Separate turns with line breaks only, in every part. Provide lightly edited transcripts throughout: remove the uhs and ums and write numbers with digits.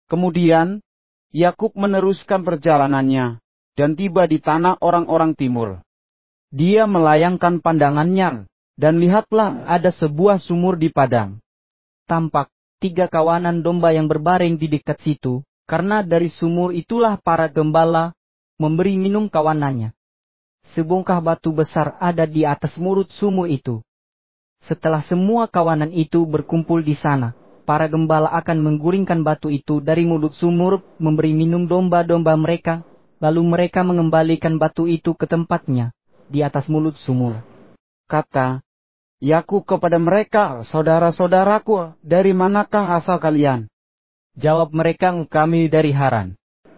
Kemudian, Yakub meneruskan perjalanannya, dan tiba di tanah orang-orang timur. Dia melayangkan pandangannya, dan lihatlah ada sebuah sumur di padang. Tampak 3 kawanan domba yang berbaring di dekat situ, karena dari sumur itulah para gembala memberi minum kawanannya. Sebongkah batu besar ada di atas mulut sumur itu. Setelah semua kawanan itu berkumpul di sana, para gembala akan menggulingkan batu itu dari mulut sumur, memberi minum domba-domba mereka, lalu mereka mengembalikan batu itu ke tempatnya, di atas mulut sumur. Kata Yakub kepada mereka, "Saudara-saudaraku, dari manakah asal kalian?" Jawab mereka, "Kami dari Haran."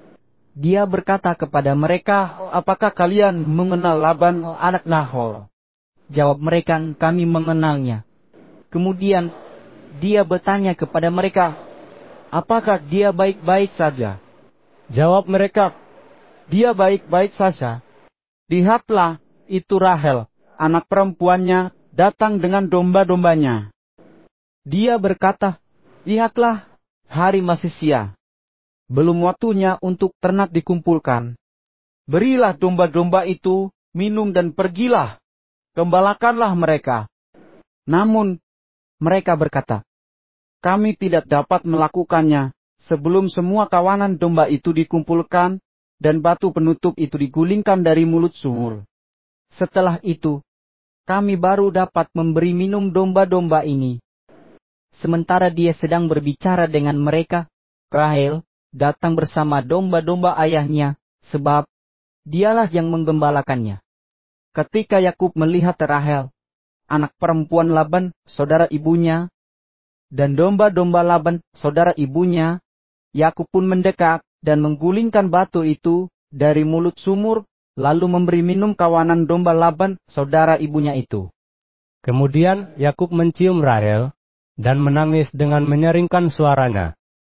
Dia berkata kepada mereka, "Apakah kalian mengenal Laban anak Nahor?" Jawab mereka, "Kami mengenalnya." Kemudian dia bertanya kepada mereka, "Apakah dia baik-baik saja?" Jawab mereka, "Dia baik-baik saja." Lihatlah, itu Rahel, anak perempuannya, datang dengan domba-dombanya. Dia berkata, "Lihatlah, hari masih siang. Belum waktunya untuk ternak dikumpulkan. Berilah domba-domba itu minum dan pergilah, gembalakanlah mereka." Namun, mereka berkata, "Kami tidak dapat melakukannya sebelum semua kawanan domba itu dikumpulkan dan batu penutup itu digulingkan dari mulut sumur. Setelah itu, kami baru dapat memberi minum domba-domba ini." Sementara dia sedang berbicara dengan mereka, Rahel datang bersama domba-domba ayahnya, sebab dialah yang menggembalakannya. Ketika Yakub melihat Rahel, anak perempuan Laban, saudara ibunya, dan domba-domba Laban, saudara ibunya, Yakub pun mendekat dan menggulingkan batu itu dari mulut sumur, lalu memberi minum kawanan domba Laban, saudara ibunya itu.
Kemudian Yakub mencium Rahel dan menangis dengan menyeringkan suaranya.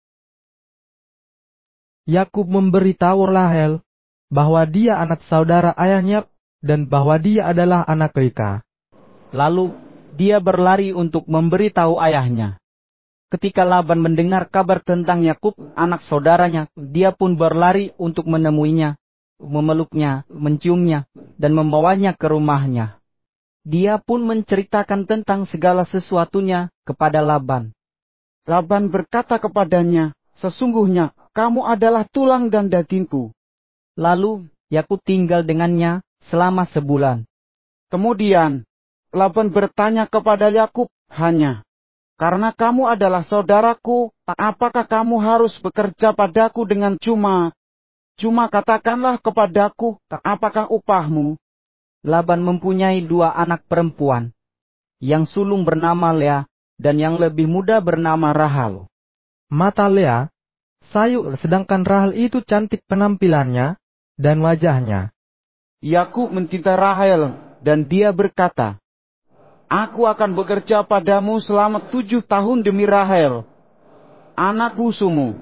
Yakub memberitahu Rahel bahwa dia anak saudara ayahnya dan bahwa dia adalah anak Rika.
Lalu dia berlari untuk memberitahu ayahnya. Ketika Laban mendengar kabar tentang Yakub, anak saudaranya, dia pun berlari untuk menemuinya, memeluknya, menciumnya, dan membawanya ke rumahnya. Dia pun menceritakan tentang segala sesuatunya kepada Laban. Laban berkata kepadanya, "Sesungguhnya kamu adalah tulang dan dagingku." Lalu Yakub tinggal dengannya selama sebulan. Kemudian Laban bertanya kepada Yakub, "Hanya karena kamu adalah saudaraku, apakah kamu harus bekerja padaku dengan cuma? Cuma katakanlah kepadaku, apakah upahmu?" Laban mempunyai 2 anak perempuan. Yang sulung bernama Lea, dan yang lebih muda bernama Rahel.
Mata Lea sayu, sedangkan Rahel itu cantik penampilannya dan wajahnya.
Yakub mencintai Rahel, dan dia berkata, "Aku akan bekerja padamu selama 7 tahun demi Rahel, anak bungsumu."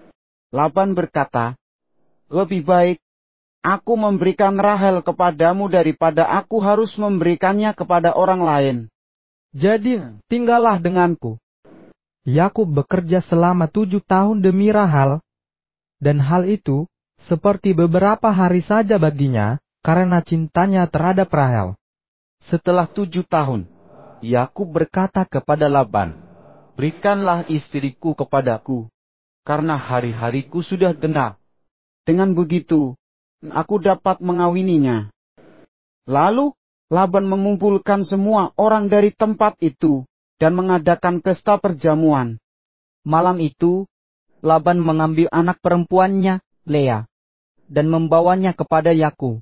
Laban berkata, "Lebih baik aku memberikan Rahel kepadamu daripada aku harus memberikannya kepada orang lain.
Jadi tinggallah denganku." Yakub bekerja selama 7 tahun demi Rahel, dan hal itu seperti beberapa hari saja baginya karena cintanya terhadap Rahel.
Setelah 7 tahun, Yakub berkata kepada Laban, "Berikanlah istriku kepadaku, karena hari-hariku sudah genap. Dengan begitu, aku dapat mengawininya." Lalu Laban mengumpulkan semua orang dari tempat itu dan mengadakan pesta perjamuan. Malam itu, Laban mengambil anak perempuannya, Lea, dan membawanya kepada Yakub.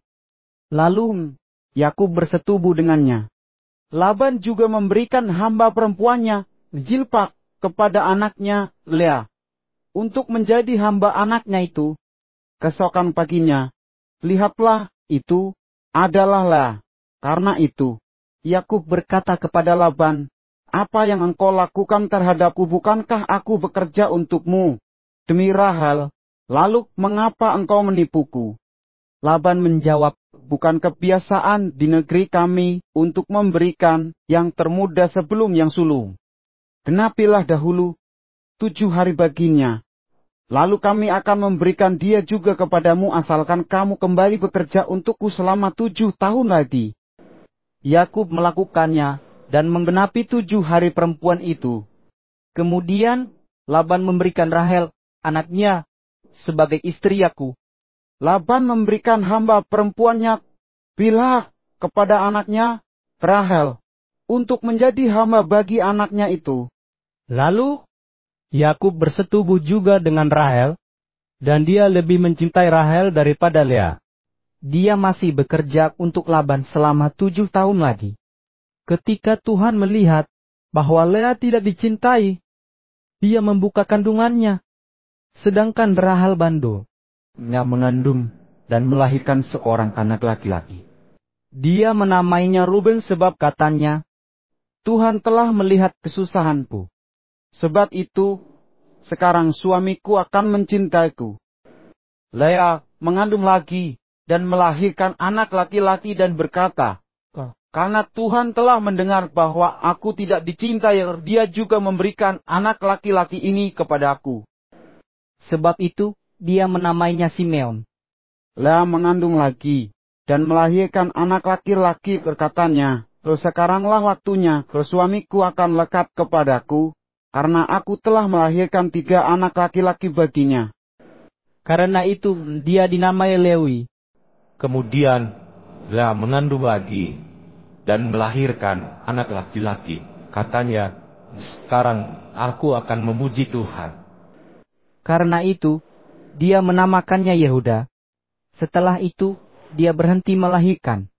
Lalu Yakub bersetubuh dengannya. Laban juga memberikan hamba perempuannya, Zilpah, kepada anaknya, Lea, untuk menjadi hamba anaknya itu. Keesokan paginya, lihatlah, itu adalah Lea. Karena itu, Yakub berkata kepada Laban, "Apa yang engkau lakukan terhadapku? Bukankah aku bekerja untukmu demi Rahel? Lalu mengapa engkau menipuku?" Laban menjawab, "Bukan kebiasaan di negeri kami untuk memberikan yang termuda sebelum yang sulung. Genapilah dahulu 7 hari baginya. Lalu kami akan memberikan dia juga kepadamu asalkan kamu kembali bekerja untukku selama 7 tahun lagi.
Yakub melakukannya dan menggenapi 7 hari perempuan itu. Kemudian Laban memberikan Rahel, anaknya, sebagai istri Yakub.
Laban memberikan hamba perempuannya Bilhah kepada anaknya Rahel untuk menjadi hamba bagi anaknya itu.
Lalu Yakub bersetubuh juga dengan Rahel, dan dia lebih mencintai Rahel daripada Lea.
Dia masih bekerja untuk Laban selama 7 tahun lagi.
Ketika Tuhan melihat bahwa Lea tidak dicintai, dia membuka kandungannya. Sedangkan Rahel bandul.
Dia mengandung dan melahirkan seorang anak laki-laki.
Dia menamainya Ruben sebab katanya, Tuhan telah melihat kesusahanku.
Sebab itu, sekarang suamiku akan mencintaiku. Lea mengandung lagi dan melahirkan anak laki-laki dan berkata, karena Tuhan telah mendengar bahwa aku tidak dicintai, dia juga memberikan anak laki-laki ini kepadaku.
Sebab itu, dia menamainya Simeon.
Lea mengandung lagi dan melahirkan anak laki-laki, berkatanya, sekaranglah waktunya, suamiku akan lekat kepadaku, karena aku telah melahirkan 3 anak laki-laki baginya.
Karena itu dia dinamai Lewi.
Kemudian Lea mengandung lagi dan melahirkan anak laki-laki. Katanya, sekarang aku akan memuji Tuhan.
Karena itu dia menamakannya Yehuda. Setelah itu dia berhenti melahirkan.